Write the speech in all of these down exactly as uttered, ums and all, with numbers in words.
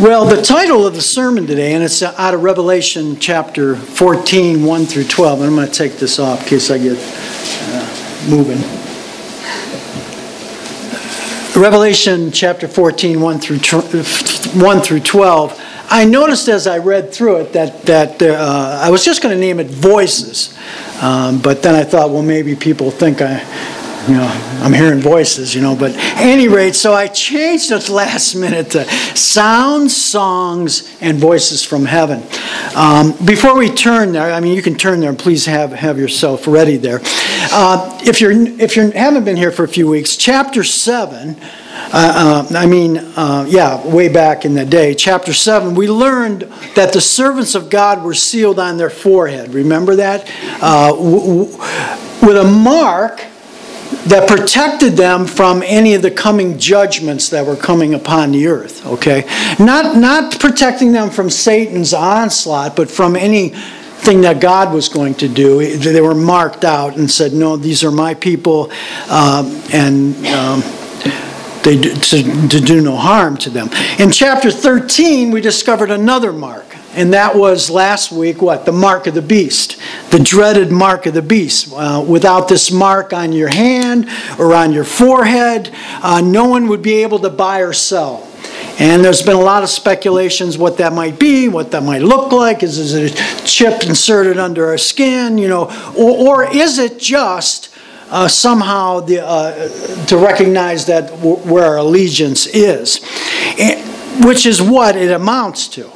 Well, the title of the sermon today, and it's out of Revelation chapter fourteen, one through twelve. And I'm going to take this off in case I get uh, moving. Revelation chapter fourteen, one through twelve. I noticed as I read through it that that uh, I was just going to name it Voices, um, but then I thought, well, maybe people think I, you know, I'm hearing voices, you know. But at any rate, so I changed it last minute to Sounds, Songs, and Voices from Heaven. Um, before we turn there, I mean, you can turn there and please have have yourself ready there. Uh, if you're if you haven't been here for a few weeks, chapter seven. Uh, uh, I mean, uh, yeah, way back in the day, chapter seven, we learned that the servants of God were sealed on their forehead. Remember that? Uh, w- w- with a mark that protected them from any of the coming judgments that were coming upon the earth, okay? Not, not protecting them from Satan's onslaught, but from anything that God was going to do. They were marked out and said, no, these are my people, um, and... Um, They do, to, to do no harm to them. In chapter thirteen, we discovered another mark, and that was last week what? The mark of the beast, the dreaded mark of the beast. Uh, without this mark on your hand or on your forehead, uh, no one would be able to buy or sell. And there's been a lot of speculations what that might be, what that might look like. Is, is it a chip inserted under our skin, you know, or, or is it just Uh, somehow the, uh, to recognize that w- where our allegiance is, and, which is what it amounts to.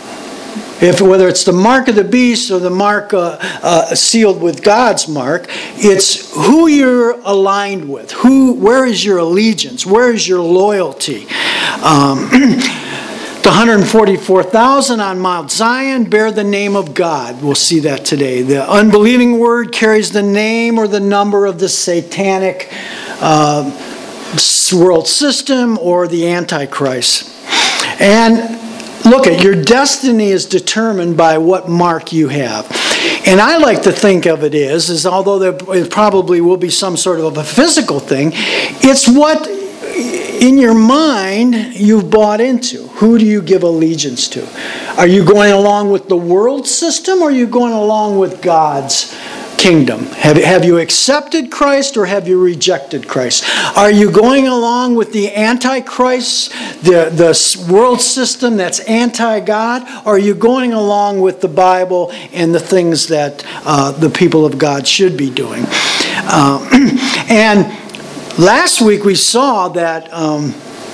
If whether it's the mark of the beast or the mark uh, uh, sealed with God's mark, it's who you're aligned with. Who, where is your allegiance? Where is your loyalty? Um, The one hundred forty-four thousand on Mount Zion bear the name of God. We'll see that today. The unbelieving word carries the name or the number of the satanic uh, world system or the Antichrist. And look, at your destiny is determined by what mark you have. And I like to think of it as, is although there probably will be some sort of a physical thing, it's what in your mind you've bought into. Who do you give allegiance to? Are you going along with the world system, or are you going along with God's kingdom? Have, have you accepted Christ, or have you rejected Christ? Are you going along with the Antichrist, the, the world system that's anti-God, or are you going along with the Bible and the things that uh, the people of God should be doing? Uh, and Last week we saw that um,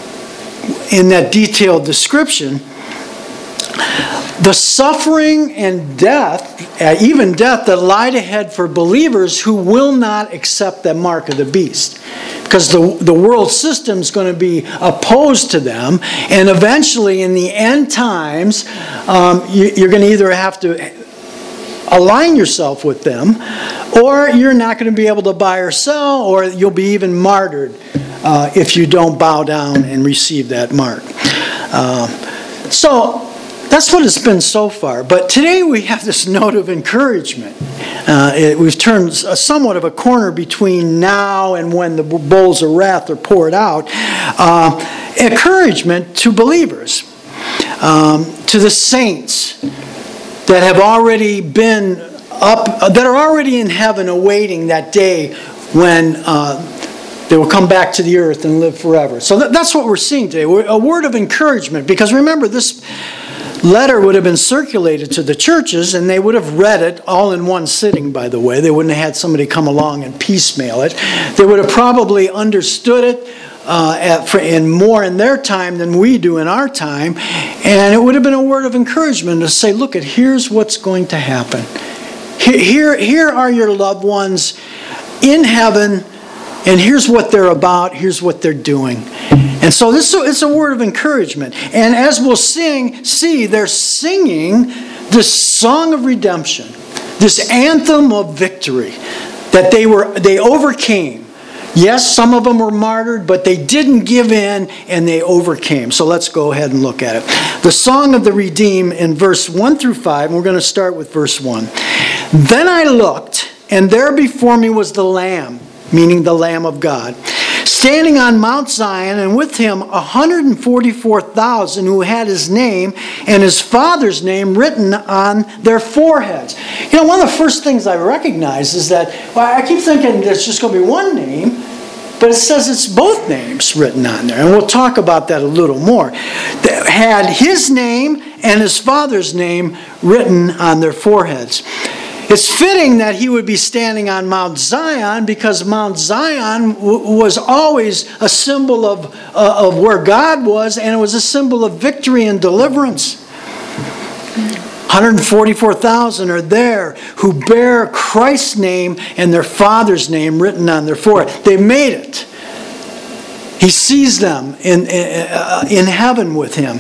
in that detailed description, the suffering and death, uh, even death, that lied ahead for believers who will not accept that mark of the beast. Because the, the world system is going to be opposed to them, and eventually in the end times, um, you, you're going to either have to align yourself with them, or you're not going to be able to buy or sell, or you'll be even martyred uh, if you don't bow down and receive that mark. Uh, so that's what it's been so far. But today we have this note of encouragement. Uh, it, we've turned a, somewhat of a corner between now and when the bowls of wrath are poured out. Uh, encouragement to believers, um, to the saints that have already been up, that are already in heaven awaiting that day when uh, they will come back to the earth and live forever. So that, that's what we're seeing today. We're, a word of encouragement, because remember, this letter would have been circulated to the churches, and they would have read it all in one sitting, by the way. They wouldn't have had somebody come along and piecemeal it. They would have probably understood it Uh, at, for, in more in their time than we do in our time, and it would have been a word of encouragement to say, look, at here's what's going to happen. Here, here, here are your loved ones in heaven, and here's what they're about, here's what they're doing. And so this it's a word of encouragement. And as we'll sing, see, they're singing this song of redemption, this anthem of victory, that they were they overcame. Yes, some of them were martyred, but they didn't give in and they overcame. So let's go ahead and look at it. The Song of the Redeemed in verse one through five, and we're going to start with verse one. Then I looked, and there before me was the Lamb, meaning the Lamb of God, standing on Mount Zion, and with him one hundred forty-four thousand who had his name and his father's name written on their foreheads. You know, one of the first things I recognize is that, well, I keep thinking there's just going to be one name, but it says it's both names written on there. And we'll talk about that a little more. They had his name and his father's name written on their foreheads. It's fitting that he would be standing on Mount Zion because Mount Zion w- was always a symbol of, uh, of where God was, and it was a symbol of victory and deliverance. one hundred forty-four thousand are there who bear Christ's name and their Father's name written on their forehead. They made it. He sees them in, in heaven with him.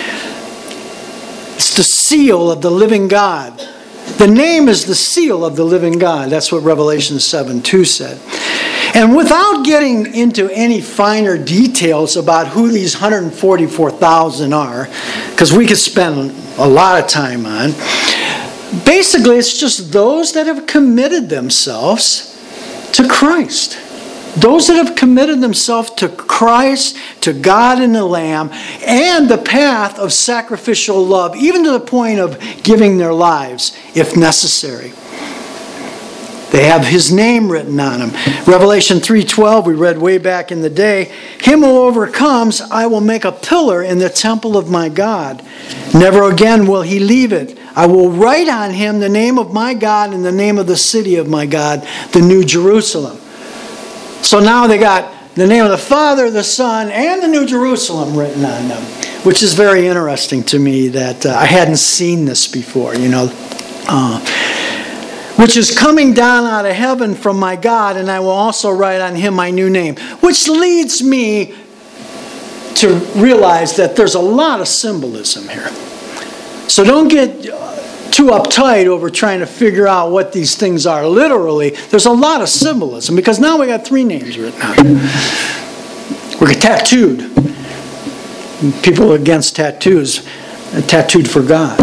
It's the seal of the living God. The name is the seal of the living God. That's what Revelation seven two said. And without getting into any finer details about who these one hundred forty-four thousand are, because we could spend a lot of time on, basically it's just those that have committed themselves to Christ. Those that have committed themselves to Christ, to God and the Lamb, and the path of sacrificial love, even to the point of giving their lives if necessary. They have his name written on them. Revelation three twelve, we read way back in the day, him who overcomes, I will make a pillar in the temple of my God. Never again will he leave it. I will write on him the name of my God and the name of the city of my God, the New Jerusalem. So now they got the name of the Father, the Son, and the New Jerusalem written on them, which is very interesting to me that uh, I hadn't seen this before, you know. Uh, which is coming down out of heaven from my God, and I will also write on him my new name. Which leads me to realize that there's a lot of symbolism here. So don't get too uptight over trying to figure out what these things are literally. There's a lot of symbolism because now we got three names written out. We're tattooed. People against tattoos, tattooed for God.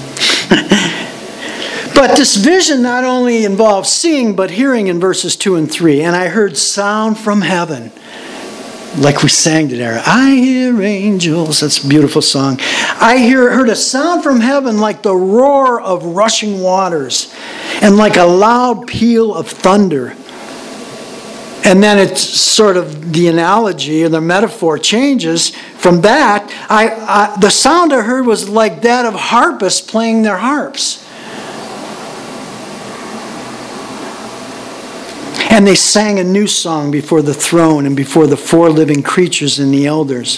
But this vision not only involves seeing but hearing in verses two and three. And I heard sound from heaven. Like we sang today. I hear angels. That's a beautiful song. I hear, heard a sound from heaven like the roar of rushing waters and like a loud peal of thunder. And then it's sort of the analogy or the metaphor changes from that. I, I the sound I heard was like that of harpists playing their harps. And they sang a new song before the throne and before the four living creatures and the elders.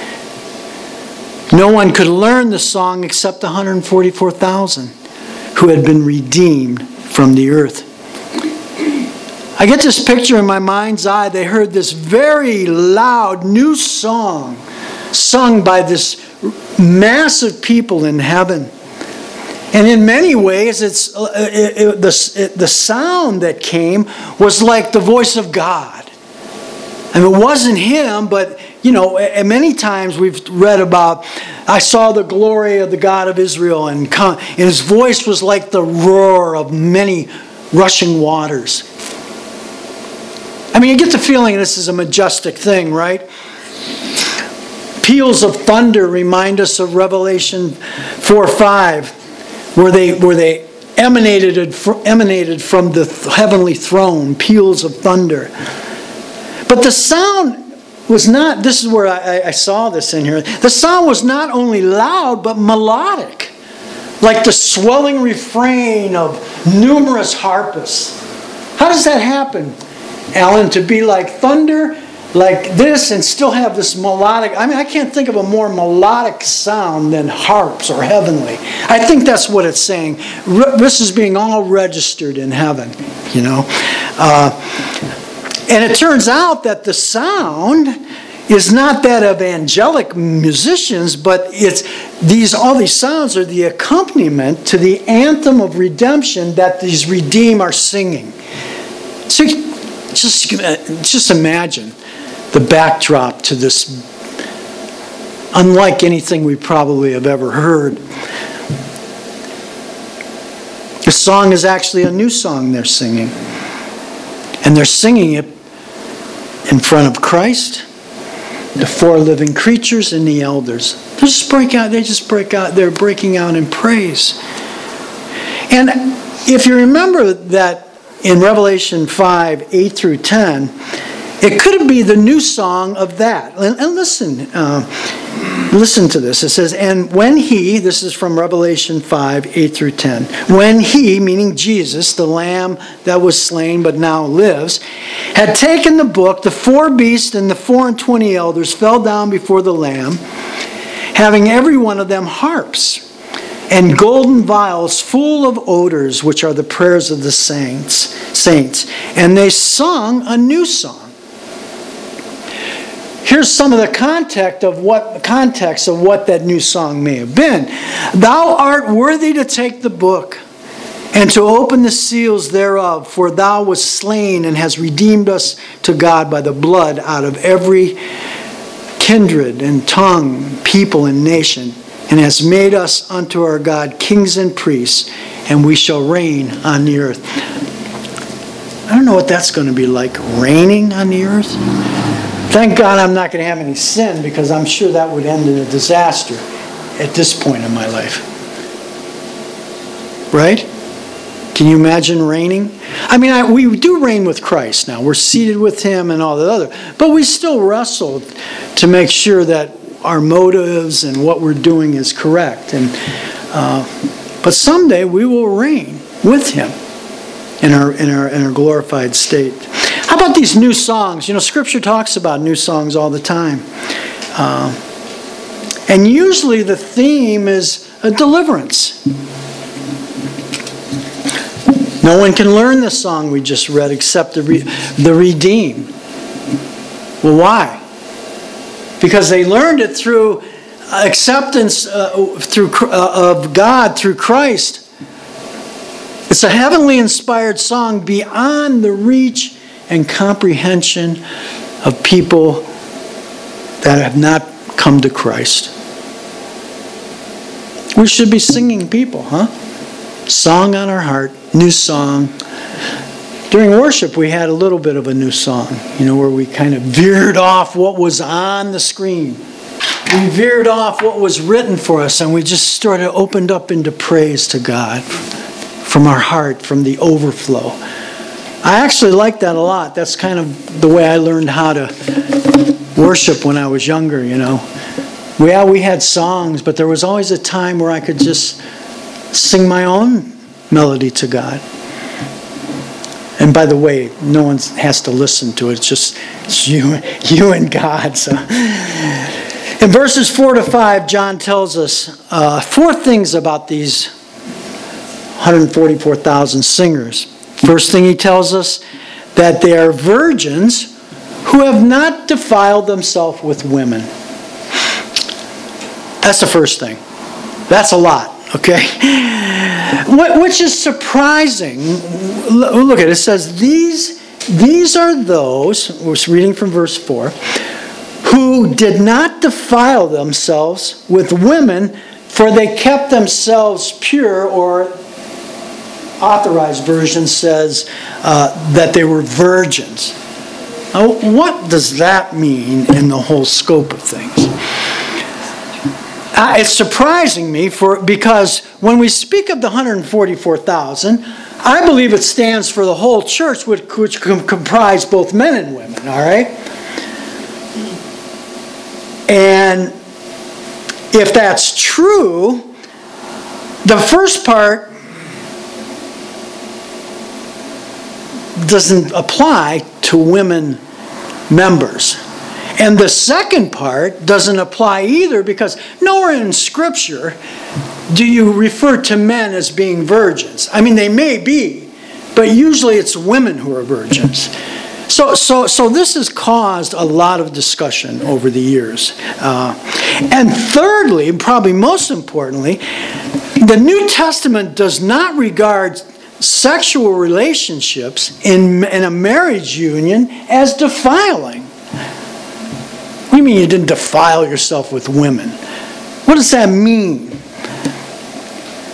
No one could learn the song except the one hundred forty-four thousand who had been redeemed from the earth. I get this picture in my mind's eye. They heard this very loud new song sung by this massive people in heaven. And in many ways, it's uh, it, it, the, it, the sound that came was like the voice of God. I mean, it wasn't him, but, you know, many times we've read about, I saw the glory of the God of Israel, and, come, and his voice was like the roar of many rushing waters. I mean, you get the feeling this is a majestic thing, right? Peals of thunder remind us of Revelation four five. Where they where they emanated emanated from the heavenly throne, peals of thunder. But the sound was not. This is where I, I saw this in here. The sound was not only loud but melodic, like the swelling refrain of numerous harpists. How does that happen, Alan? To be like thunder, like this, and still have this melodic. I mean, I can't think of a more melodic sound than harps or heavenly. I think that's what it's saying. This is being all registered in heaven, you know. Uh, and it turns out that the sound is not that of angelic musicians, but it's these. All these sounds are the accompaniment to the anthem of redemption that these redeemed are singing. So just, just imagine the backdrop to this, unlike anything we probably have ever heard. The song is actually a new song they're singing. And they're singing it in front of Christ, the four living creatures, and the elders. They just break out, they just break out, they're breaking out in praise. And if you remember that in Revelation five, eight through ten, it could be the new song of that. And, and listen, uh, listen to this. It says, and when he, this is from Revelation five, eight through ten, when he, meaning Jesus, the Lamb that was slain but now lives, had taken the book, the four beasts and the four and twenty elders fell down before the Lamb, having every one of them harps and golden vials full of odors, which are the prayers of the saints. Saints, and they sung a new song. Here's some of the context of what context of what that new song may have been. Thou art worthy to take the book and to open the seals thereof, for thou wast slain and hast redeemed us to God by the blood out of every kindred and tongue, people and nation, and has made us unto our God kings and priests, and we shall reign on the earth. I don't know what that's going to be like, reigning on the earth. Thank God I'm not going to have any sin, because I'm sure that would end in a disaster at this point in my life. Right? Can you imagine reigning? I mean, I, we do reign with Christ now. We're seated with Him and all the other. But we still wrestle to make sure that our motives and what we're doing is correct. And uh, but someday we will reign with Him in our in our in our glorified state. How about these new songs? You know, Scripture talks about new songs all the time, uh, and usually the theme is a deliverance. No one can learn the song we just read except the re- the redeemed. Well, why? Because they learned it through acceptance uh, through uh, of God through Christ. It's a heavenly inspired song beyond the reach and comprehension of people that have not come to Christ. We should be singing people, huh? Song on our heart, new song. During worship, we had a little bit of a new song, you know, where we kind of veered off what was on the screen. We veered off what was written for us, and we just sort of opened up into praise to God from our heart, from the overflow. I actually like that a lot. That's kind of the way I learned how to worship when I was younger, you know. Yeah, we had songs, but there was always a time where I could just sing my own melody to God. And by the way, no one has to listen to it. It's just it's you, you and God. So, in verses four to five, John tells us uh, four things about these one hundred forty-four thousand singers. First thing he tells us, that they are virgins who have not defiled themselves with women. That's the first thing. That's a lot, okay? Which is surprising. Look at it. It says, these, these are those, we're reading from verse four, who did not defile themselves with women, for they kept themselves pure, or Authorized Version says uh, that they were virgins. Now, what does that mean in the whole scope of things? Uh, it's surprising me for because when we speak of the one hundred forty-four thousand, I believe it stands for the whole church, which, which com- comprise both men and women, all right? And if that's true, the first part doesn't apply to women members. And the second part doesn't apply either, because nowhere in Scripture do you refer to men as being virgins. I mean, they may be, but usually it's women who are virgins. So, so, so this has caused a lot of discussion over the years. Uh, and thirdly, probably most importantly, the New Testament does not regard sexual relationships in, in a marriage union as defiling. What do you mean you didn't defile yourself with women? What does that mean?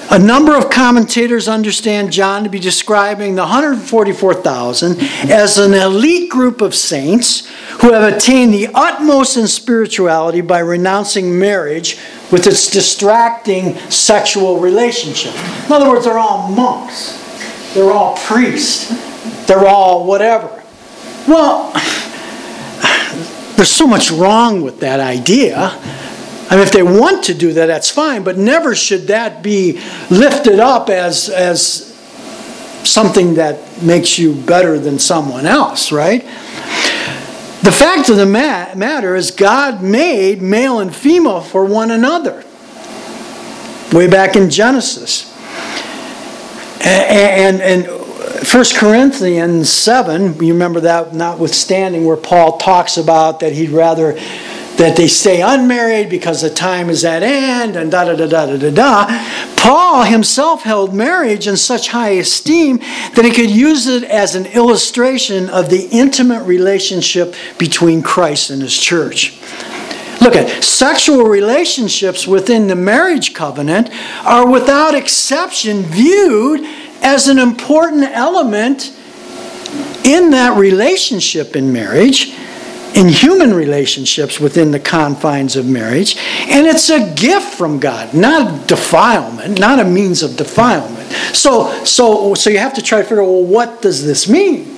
A number of commentators understand John to be describing the one hundred forty-four thousand as an elite group of saints who have attained the utmost in spirituality by renouncing marriage with its distracting sexual relationship. In other words, they're all monks. They're all priests. They're all whatever. Well, there's so much wrong with that idea. I mean, if they want to do that, that's fine, but never should that be lifted up as, as something that makes you better than someone else, right? The fact of the ma- matter is God made male and female for one another. Way back in Genesis. And, and, and First Corinthians seven, you remember that notwithstanding, where Paul talks about that he'd rather that they stay unmarried because the time is at end, and da da da da da da da. Paul himself held marriage in such high esteem that he could use it as an illustration of the intimate relationship between Christ and his church. Look at sexual relationships within the marriage covenant are without exception viewed as an important element in that relationship in marriage, in human relationships within the confines of marriage, and it's a gift from God, not defilement, not a means of defilement. So, so, so you have to try to figure out, well, what does this mean?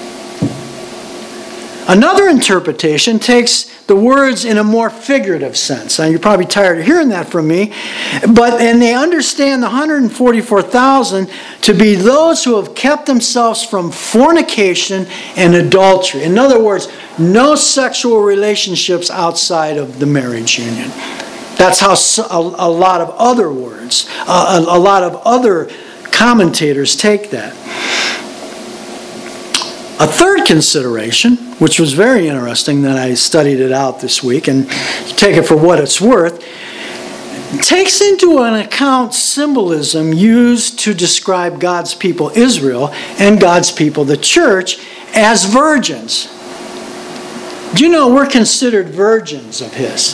Another interpretation takes the words in a more figurative sense. Now, you're probably tired of hearing that from me, but and they understand the one hundred forty-four thousand to be those who have kept themselves from fornication and adultery. In other words, no sexual relationships outside of the marriage union. That's how a, a lot of other words, a, a lot of other commentators take that. A third consideration, which was very interesting that I studied it out this week, and take it for what it's worth, takes into an account symbolism used to describe God's people Israel and God's people the church as virgins. Do you know we're considered virgins of His?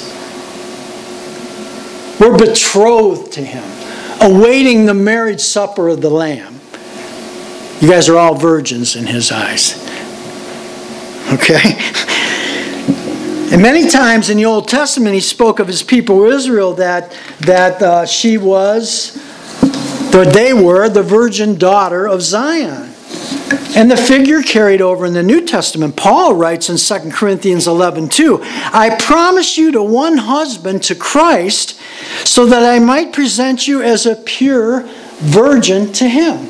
We're betrothed to Him, awaiting the marriage supper of the Lamb. You guys are all virgins in His eyes. Okay? And many times in the Old Testament, He spoke of His people Israel that, that uh, she was, that they were the virgin daughter of Zion. And the figure carried over in the New Testament. Paul writes in Second Corinthians eleven two, I promise you to one husband, to Christ, so that I might present you as a pure virgin to Him.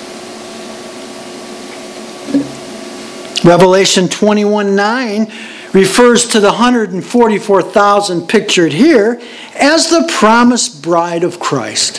Revelation twenty-one nine refers to the one hundred forty-four thousand pictured here as the promised bride of Christ.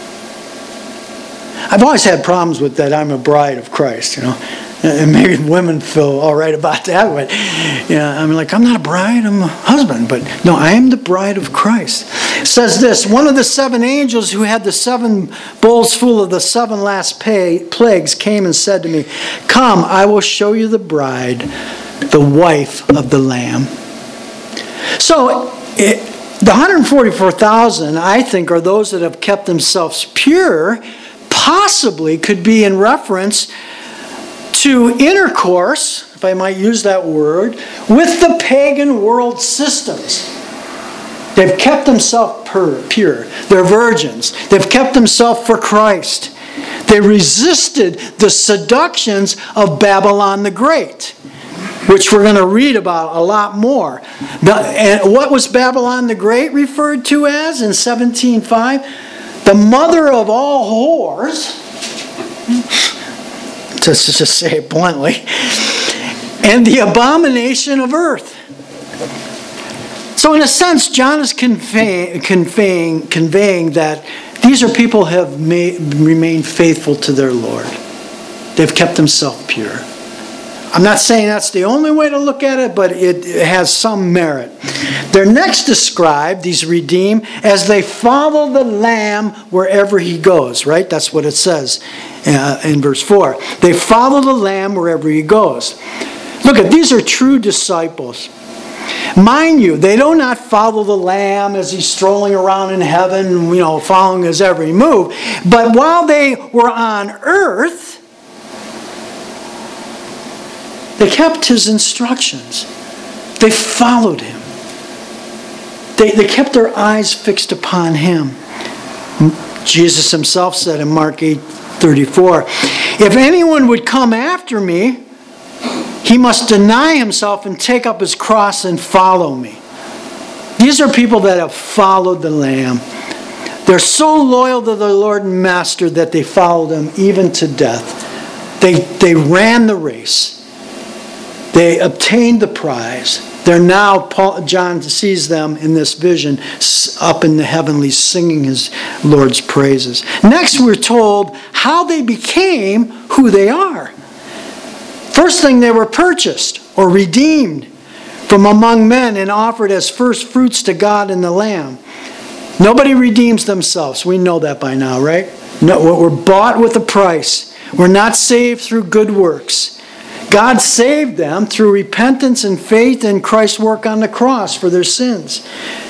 I've always had problems with that. I'm a bride of Christ, you know. And maybe women feel all right about that, but yeah, I'm like, I'm not a bride, I'm a husband. But no, I am the bride of Christ. It says this, one of the seven angels who had the seven bowls full of the seven last pay, plagues came and said to me, come, I will show you the bride, the wife of the Lamb. So it, the one hundred forty-four thousand, I think, are those that have kept themselves pure, possibly could be in reference to intercourse, if I might use that word, with the pagan world systems. They've kept themselves pure. They're virgins. They've kept themselves for Christ. They resisted the seductions of Babylon the Great, which we're going to read about a lot more. The, and what was Babylon the Great referred to as in seventeen five? The mother of all whores, to just say it bluntly, and the abomination of earth. So in a sense, John is conveying, conveying, conveying that these are people who have made, remained faithful to their Lord. They've kept themselves pure. I'm not saying that's the only way to look at it, but it, it has some merit. They're next described, these redeemed, as they follow the Lamb wherever He goes, right? That's what it says uh, in verse four. They follow the Lamb wherever He goes. Look at, these are true disciples. Mind you, they do not follow the Lamb as he's strolling around in heaven, you know, following his every move. But while they were on earth, they kept his instructions. They followed him. They, they kept their eyes fixed upon him. Jesus himself said in Mark eight thirty-four, "If anyone would come after me, he must deny himself and take up his cross and follow me." These are people that have followed the Lamb. They're so loyal to the Lord and Master that they followed him even to death. They, they ran the race. They obtained the prize. They're now, Paul, John sees them in this vision up in the heavenlies singing his Lord's praises. Next, we're told how they became who they are. First thing, they were purchased or redeemed from among men and offered as first fruits to God and the Lamb. Nobody redeems themselves. We know that by now, right? No, we're bought with a price. We're not saved through good works. God saved them through repentance and faith in Christ's work on the cross for their sins.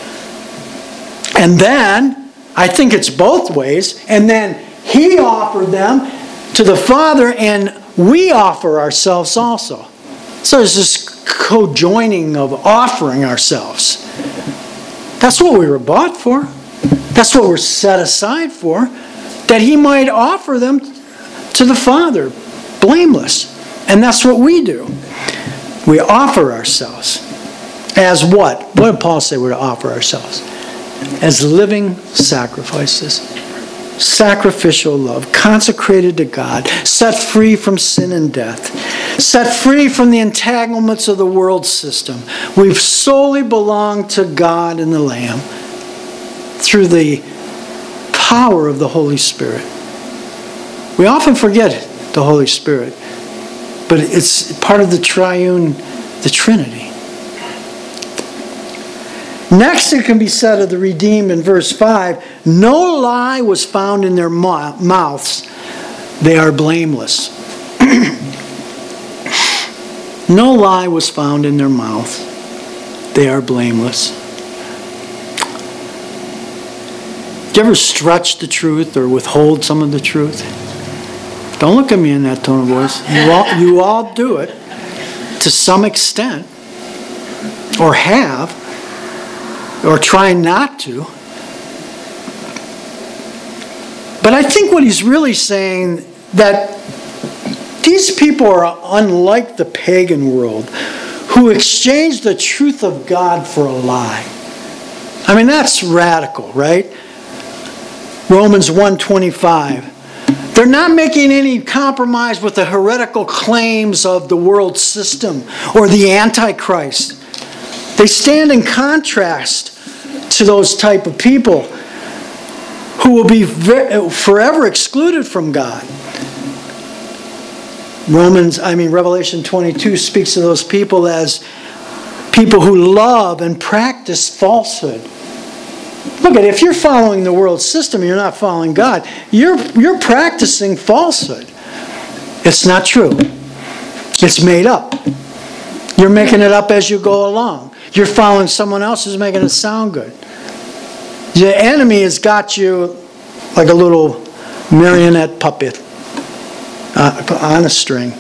And then, I think it's both ways, and then he offered them to the Father, and we offer ourselves also. So there's this co-joining of offering ourselves. That's what we were bought for. That's what we're set aside for. That he might offer them to the Father, blameless. And that's what we do. We offer ourselves. As what? What did Paul say we're to offer ourselves? As living sacrifices. Sacrificial love. Consecrated to God. Set free from sin and death. Set free from the entanglements of the world system. We solely belong to God and the Lamb through the power of the Holy Spirit. We often forget the Holy Spirit. But it's part of the triune, the Trinity. Next, it can be said of the redeemed in verse five, no lie was found in their mouths. They are blameless. No lie was found in their mouth. They are blameless. Do you ever stretch the truth or withhold some of the truth? Don't look at me in that tone of voice. You all, you all do it to some extent, or have, or try not to. But I think what he's really saying, that these people are unlike the pagan world who exchanged the truth of God for a lie. I mean, that's radical, right? Romans one twenty-five. They're not making any compromise with the heretical claims of the world system or the Antichrist. They stand in contrast to those type of people who will be forever excluded from God. Romans, I mean Revelation twenty-two speaks of those people as people who love and practice falsehood. Look at it, if you're following the world system and you're not following God, you're, you're practicing falsehood. It's not true. It's made up. You're making it up as you go along. You're following someone else who's making it sound good. The enemy has got you like a little marionette puppet uh, on a string.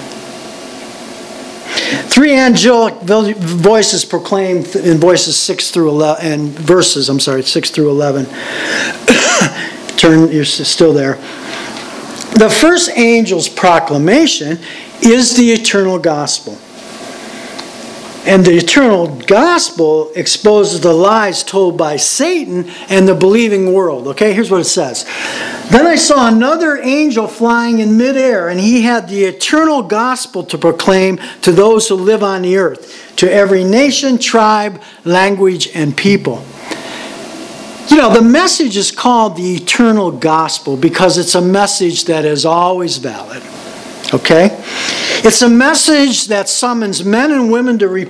Three angelic voices proclaimed in voices six through eleven, and verses, I'm sorry, six through eleven. Turn, you're still there. The first angel's proclamation is the eternal gospel. And the eternal gospel exposes the lies told by Satan and the believing world. Okay, here's what it says. Then I saw another angel flying in midair, and he had the eternal gospel to proclaim to those who live on the earth, to every nation, tribe, language, and people. You know, the message is called the eternal gospel because it's a message that is always valid. Okay? It's a message that summons men and women to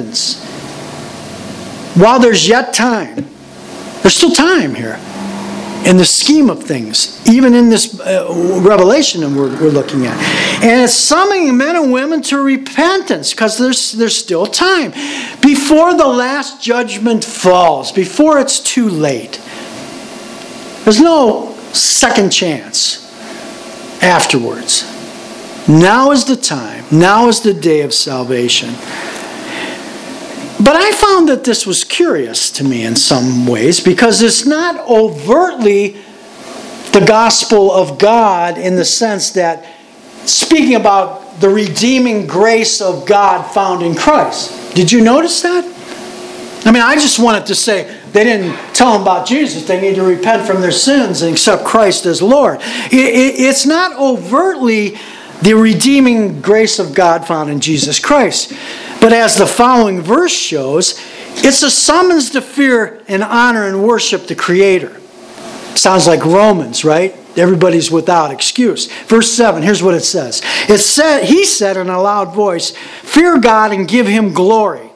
repentance while there's yet time. There's still time here. in the scheme of things, even in this uh, revelation that we're, we're looking at. And it's summoning men and women to repentance, because there's, there's still time. Before the last judgment falls, before it's too late. There's no second chance afterwards. Now is the time. Now is the day of salvation. But I found that this was curious to me in some ways, because it's not overtly the gospel of God in the sense that speaking about the redeeming grace of God found in Christ. Did you notice that? I mean, I just wanted to say they didn't tell them about Jesus. They need to repent from their sins and accept Christ as Lord. It, it, it's not overtly the redeeming grace of God found in Jesus Christ. But as the following verse shows, it's a summons to fear and honor and worship the Creator. Sounds like Romans, right? Everybody's without excuse. Verse seven, here's what it says. It said, he said in a loud voice, "Fear God and give Him glory."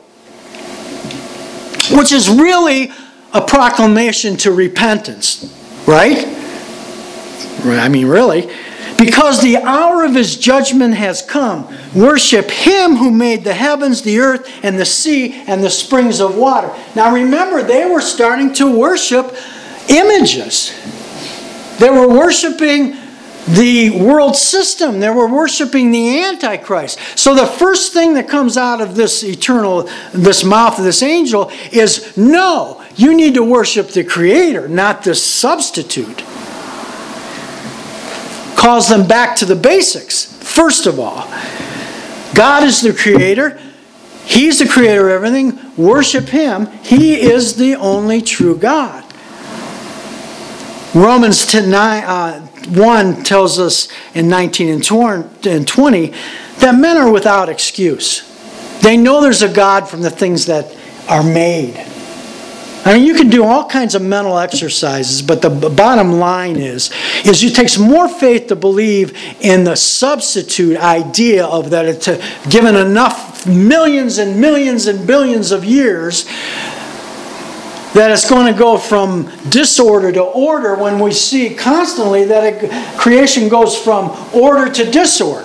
Which is really a proclamation to repentance, right? I mean, really. Because the hour of His judgment has come. Worship Him who made the heavens, the earth, and the sea, and the springs of water. Now remember, they were starting to worship images. They were worshiping the world system. They were worshiping the Antichrist. So the first thing that comes out of this eternal, this mouth of this angel is, no, you need to worship the Creator, not the substitute. Calls them back to the basics. First of all, God is the Creator. He's the Creator of everything. Worship Him. He is the only true God. Romans one tells us in nineteen and twenty that men are without excuse. They know there's a God from the things that are made. I mean, you can do all kinds of mental exercises, but the bottom line is, is it takes more faith to believe in the substitute idea of that it's given enough millions and millions and billions of years that it's going to go from disorder to order, when we see constantly that it, creation goes from order to disorder.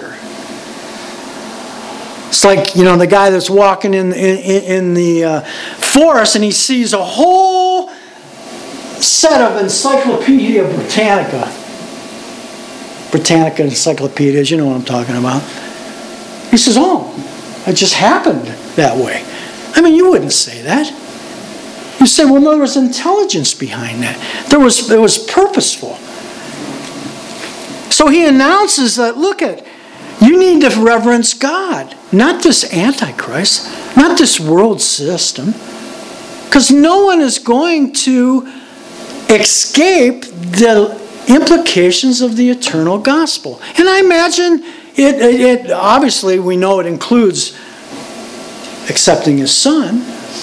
It's like, you know, the guy that's walking in in, in the uh, forest and he sees a whole set of Encyclopedia Britannica. Britannica encyclopedias, you know what I'm talking about. He says, oh, it just happened that way. I mean, you wouldn't say that. You say, well, no, there was intelligence behind that. There was, it was purposeful. So he announces that, look at, you need to reverence God, not this Antichrist, not this world system. Because no one is going to escape the implications of the eternal gospel. And I imagine it, it, it obviously we know it includes accepting His Son.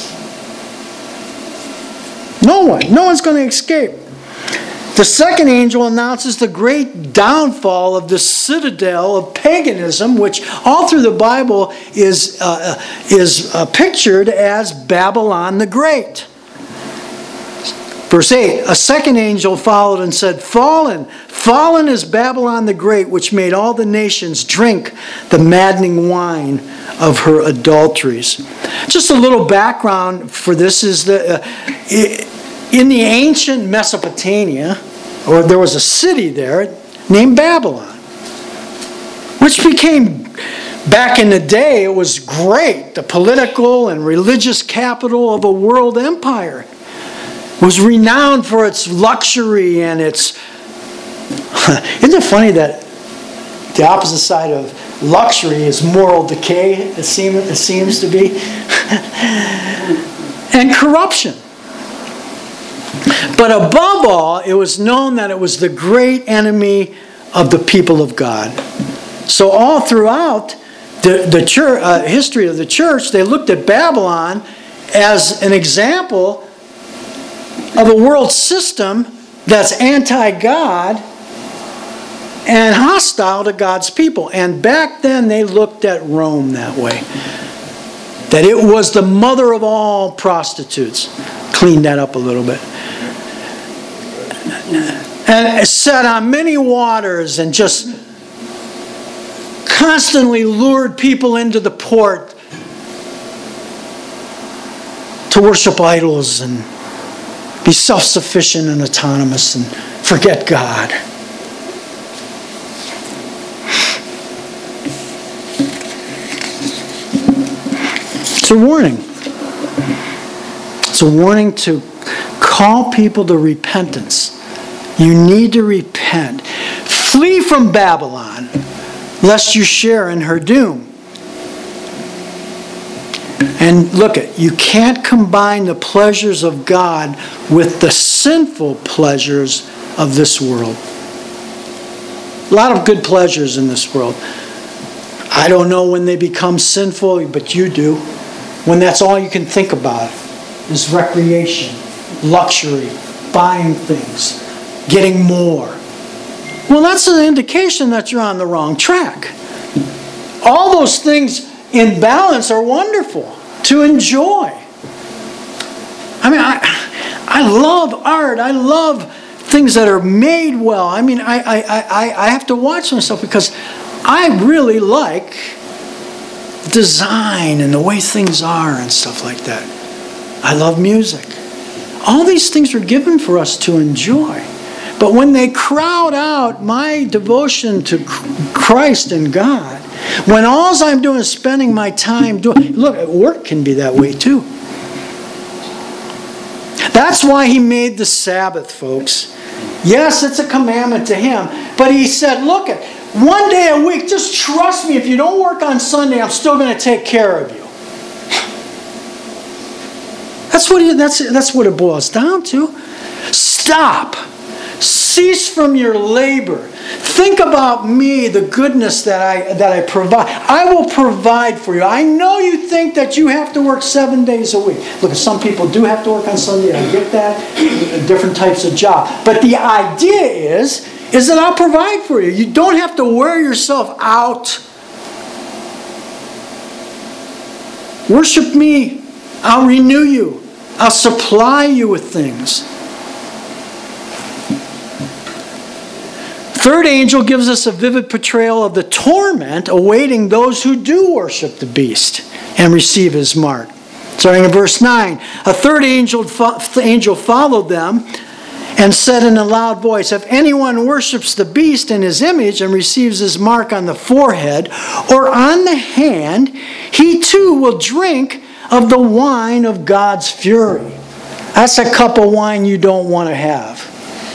No one. No one's going to escape. The second angel announces the great downfall of the citadel of paganism, which all through the Bible is, uh, is uh, pictured as Babylon the Great. Verse eight, a second angel followed and said, Fallen, fallen is Babylon the Great, which made all the nations drink the maddening wine of her adulteries. Just a little background for this is that uh, it, in the ancient Mesopotamia, or there was a city there named Babylon, which became, back in the day, it was great, the political and religious capital of a world empire. It was renowned for its luxury and its... Isn't it funny that the opposite side of luxury is moral decay, it seems, it seems to be, and corruption. But above all, it was known that it was the great enemy of the people of God. So all throughout the, the church, uh, history of the church, they looked at Babylon as an example of a world system that's anti-God and hostile to God's people. And back then they looked at Rome that way. That it was the mother of all prostitutes. Clean that up a little bit. and sat on many waters and just constantly lured people into the port to worship idols and be self-sufficient and autonomous and forget God. It's a warning. It's a warning to call people to repentance. You need to repent. Flee from Babylon, lest you share in her doom. And look at, you can't combine the pleasures of God with the sinful pleasures of this world. A lot of good pleasures in this world. I don't know when they become sinful, but you do. When that's all you can think about is recreation, luxury, buying things, getting more. Well, that's an indication that you're on the wrong track. All those things in balance are wonderful to enjoy. I mean, I, I love art. I love things that are made well. I mean, I, I, I, I have to watch myself because I really like design and the way things are and stuff like that. I love music. All these things are given for us to enjoy. But when they crowd out my devotion to Christ and God, when all I'm doing is spending my time doing... Look, work can be that way too. That's why he made the Sabbath, folks. Yes, it's a commandment to him. But he said, look, one day a week, just trust me, if you don't work on Sunday, I'm still going to take care of you. That's what, he, that's, that's what it boils down to. Stop. Cease from your labor. Think about me, the goodness that I that I provide. I will provide for you. I know you think that you have to work seven days a week. Look, some people do have to work on Sunday. I get that. Different types of job. But the idea is, is that I'll provide for you. You don't have to wear yourself out. Worship me. I'll renew you. I'll supply you with things. Third angel gives us a vivid portrayal of the torment awaiting those who do worship the beast and receive his mark. Starting in verse nine, a third angel, angel followed them and said in a loud voice, if anyone worships the beast in his image and receives his mark on the forehead or on the hand, he too will drink of the wine of God's fury. That's a cup of wine you don't want to have,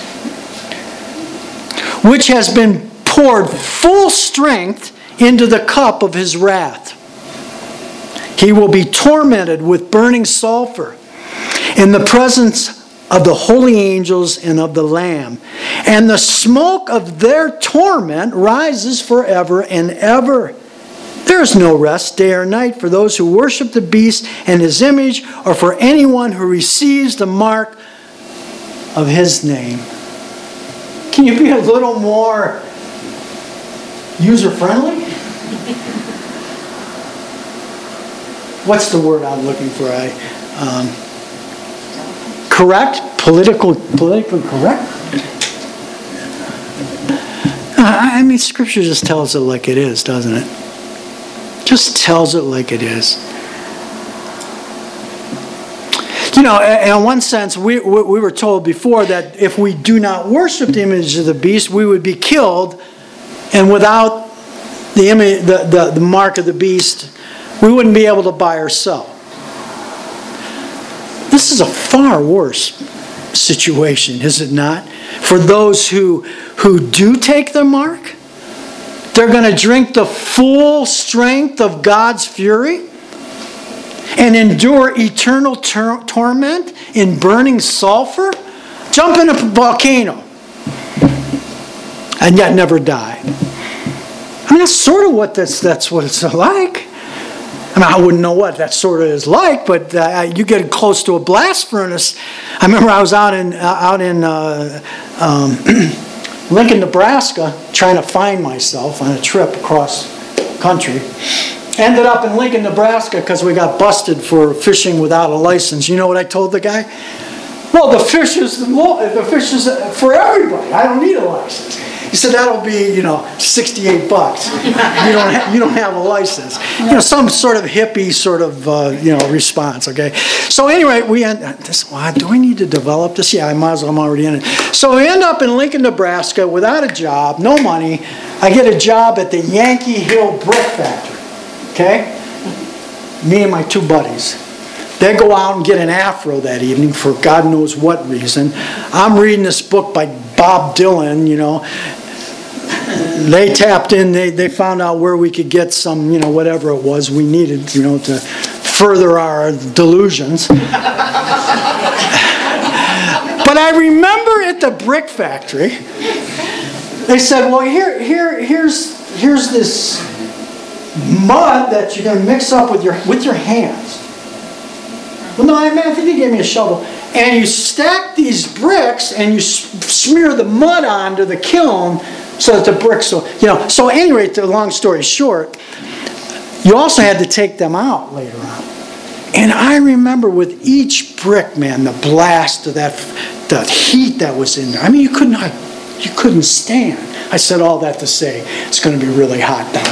which has been poured full strength into the cup of his wrath. He will be tormented with burning sulfur in the presence of the holy angels and of the Lamb. And the smoke of their torment rises forever and ever. There is no rest day or night for those who worship the beast and his image, or for anyone who receives the mark of his name. Can you be a little more user-friendly? What's the word I'm looking for? I um, correct? Political, politically correct? I mean, Scripture just tells it like it is, doesn't it? Just tells it like it is. You know, in one sense, we, we were told before that if we do not worship the image of the beast, we would be killed. And without the, image, the, the, the mark of the beast, we wouldn't be able to buy or sell. This is a far worse situation, is it not? For those who, who do take the mark, they're going to drink the full strength of God's fury and endure eternal tor- torment in burning sulfur. Jump in a volcano and yet never die. I mean, that's sort of what that's, that's what it's like. I mean, I wouldn't know what that sort of is like, but uh, you get close to a blast furnace. I remember I was out in uh, out in uh, um, Lincoln, Nebraska, trying to find myself on a trip across country. Ended up in Lincoln, Nebraska because we got busted for fishing without a license. You know what I told the guy? Well, the fish is the, the fish is for everybody. I don't need a license. He said, that'll be, you know, sixty-eight bucks. You don't have, you don't have a license. You know, some sort of hippie sort of, uh, you know, response, okay? So anyway, we end, this, well, do I need to develop this? Yeah, I might as well, I'm already in it. So we end up in Lincoln, Nebraska without a job, no money. I get a job at the Yankee Hill Brick Factory, okay? Me and my two buddies. They go out and get an afro that evening for God knows what reason. I'm reading this book by Bob Dylan, you know. They tapped in, they, they found out where we could get some, you know, whatever it was we needed, you know, to further our delusions. But I remember at the brick factory, they said, well, here, here, here's, here's this mud that you're going to mix up with your, with your hands. Well, no, I, mean, I think they gave me a shovel. And you stack these bricks and you smear the mud onto the kiln so that the bricks will, you know. So anyway, the long story short, you also had to take them out later on. And I remember with each brick, man, the blast of that, the heat that was in there. I mean, you could not, you couldn't stand. I said all that to say it's going to be really hot down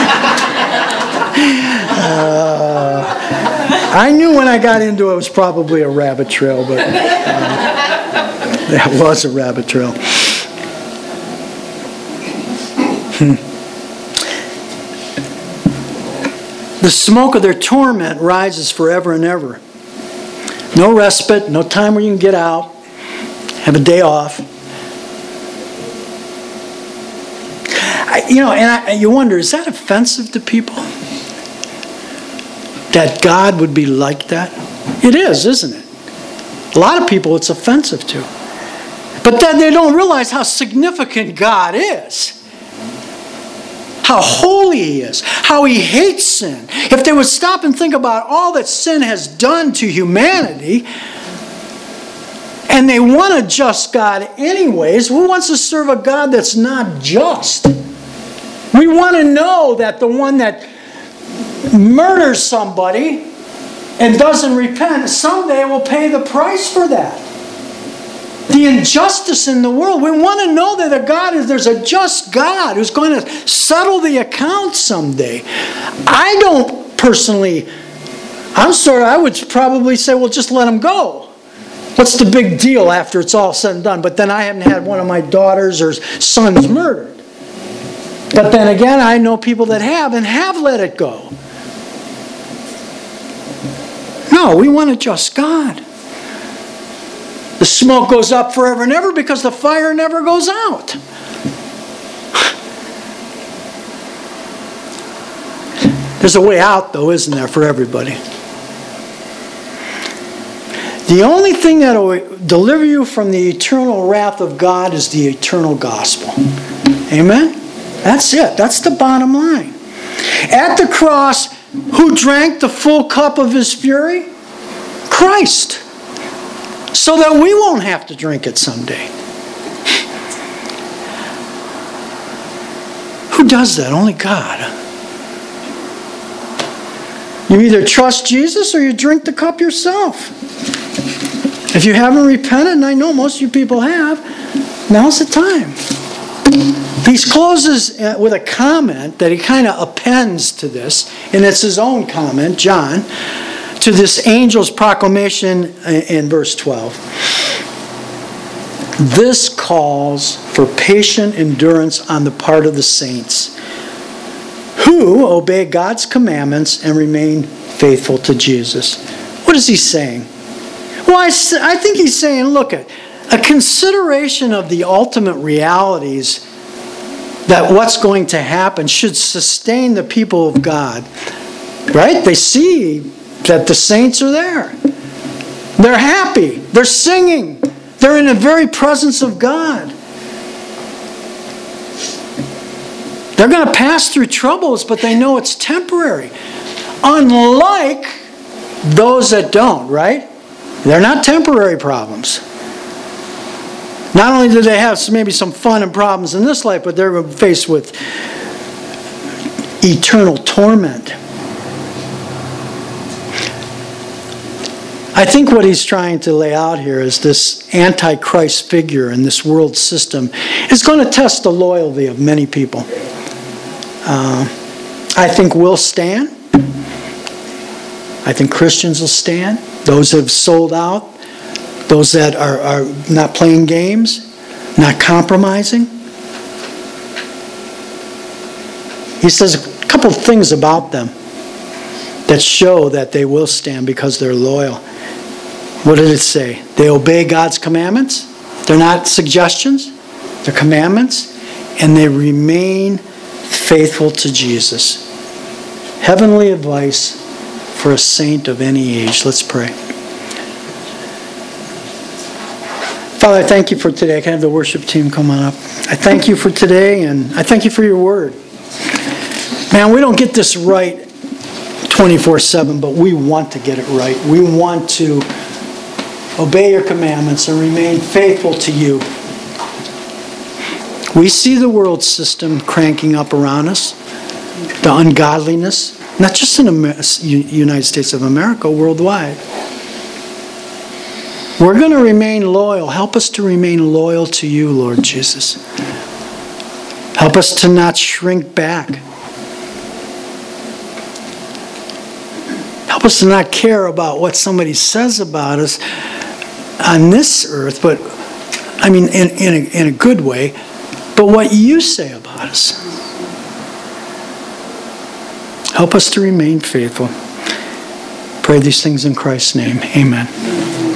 there. uh, I knew when I got into it, it was probably a rabbit trail, but uh, that was a rabbit trail. Hmm. The smoke of their torment rises forever and ever. No respite, no time where you can get out, have a day off. I, you know, and I, you wonder, is that offensive to people? That God would be like that? It is, isn't it? A lot of people it's offensive to. But then they don't realize how significant God is. How holy He is. How He hates sin. If they would stop and think about all that sin has done to humanity, and they want a just God anyways, who wants to serve a God that's not just? We want to know that the one that murders somebody and doesn't repent, someday will pay the price for that. The injustice in the world. We want to know that a God is, there's a just God who's going to settle the account someday. I don't personally, I'm sorry, I would probably say, well, just let him go. What's the big deal after it's all said and done? But then I haven't had one of my daughters or sons murdered. But then again, I know people that have and have let it go. No, we want a just God. The smoke goes up forever and ever because the fire never goes out. There's a way out, though, isn't there, for everybody? The only thing that will deliver you from the eternal wrath of God is the eternal gospel. Amen? That's it. That's the bottom line. At the cross, who drank the full cup of His fury? Christ. So that we won't have to drink it someday. Who does that? Only God. You either trust Jesus or you drink the cup yourself. If you haven't repented, and I know most of you people have, now's the time. He closes with a comment that he kind of appends to this, and it's his own comment, John, to this angel's proclamation in verse twelve. This calls for patient endurance on the part of the saints who obey God's commandments and remain faithful to Jesus. What is he saying? Well, I, I think he's saying, look, a consideration of the ultimate realities that what's going to happen should sustain the people of God. Right? They see that the saints are there. They're happy. They're singing. They're in the very presence of God. They're going to pass through troubles, but they know it's temporary. Unlike those that don't, right? They're not temporary problems. Not only do they have maybe some fun and problems in this life, but they're faced with eternal torment. I think what he's trying to lay out here is this antichrist figure in this world system is going to test the loyalty of many people. Uh, I think we'll stand. I think Christians will stand. Those that have sold out, those that are, are not playing games, not compromising. He says a couple of things about them that show that they will stand because they're loyal. What did it say? They obey God's commandments. They're not suggestions. They're commandments. And they remain faithful to Jesus. Heavenly advice for a saint of any age. Let's pray. Father, I thank you for today. I can have the worship team come on up. I thank you for today, and I thank you for your word. Man, we don't get this right twenty-four seven, but we want to get it right. We want to obey your commandments and remain faithful to you. We see the world system cranking up around us, the ungodliness, not just in the United States of America, worldwide. We're going to remain loyal. Help us to remain loyal to you, Lord Jesus. Help us to not shrink back. Help us to not care about what somebody says about us on this earth, but I mean in, in, a, in a good way, but what you say about us. Help us to remain faithful. Pray these things in Christ's name. Amen.